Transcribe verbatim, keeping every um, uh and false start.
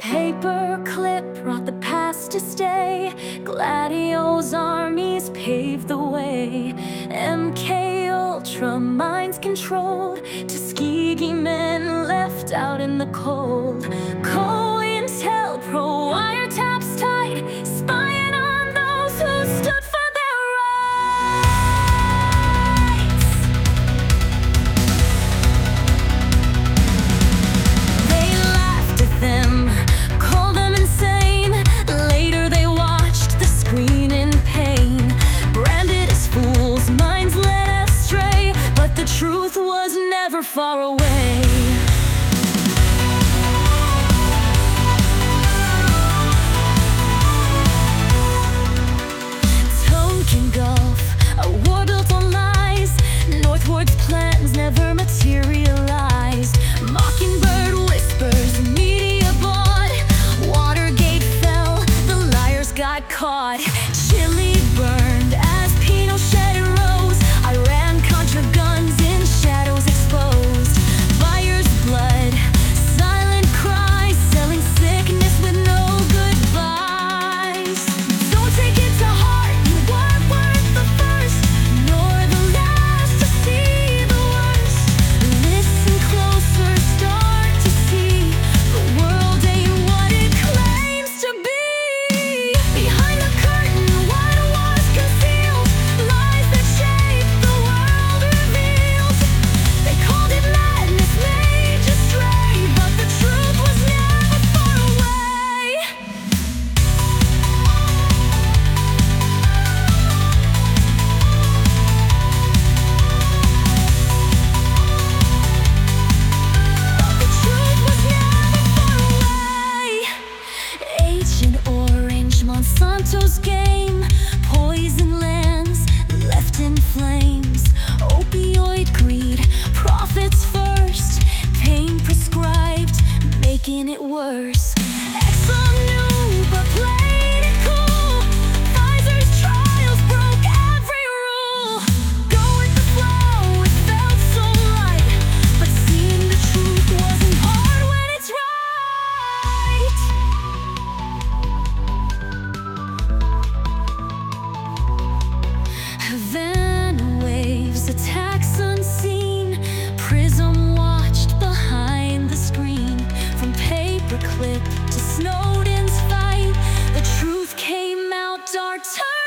Paperclip brought the past to stay. Gladio's armies paved the way. M K Ultra minds controlled. Tuskegee men left out in the cold. COINTELPRO wiretaps tight, spying on those who stood for their rights. They laughed at them, called them insane. Later they watched the screen in pain. Branded as fools, minds led astray, but the truth was never far away. Never materialized. Mockingbird whispers, media bought. Watergate fell, the liars got caught. Chile burned as Pinochet rose. Iran Contra guns in shadows exposed. Buyer's blood, silent cries, selling sickness with no goodbyes. Don't take it to heart, you weren't worth the first, nor the last to see. Monsanto's game, poison lands left in flames. Opioid greed, profits first, pain prescribed, making it worse. Exxon knew but played it cool. Pfizer's trials broke every rule. Go with the flow, it felt so light, but seeing the truth wasn't hard when it's right. Then waves, attacks unseen. Prism watched behind the screen. From Paperclip to Snowden's fight, the truth came out dark.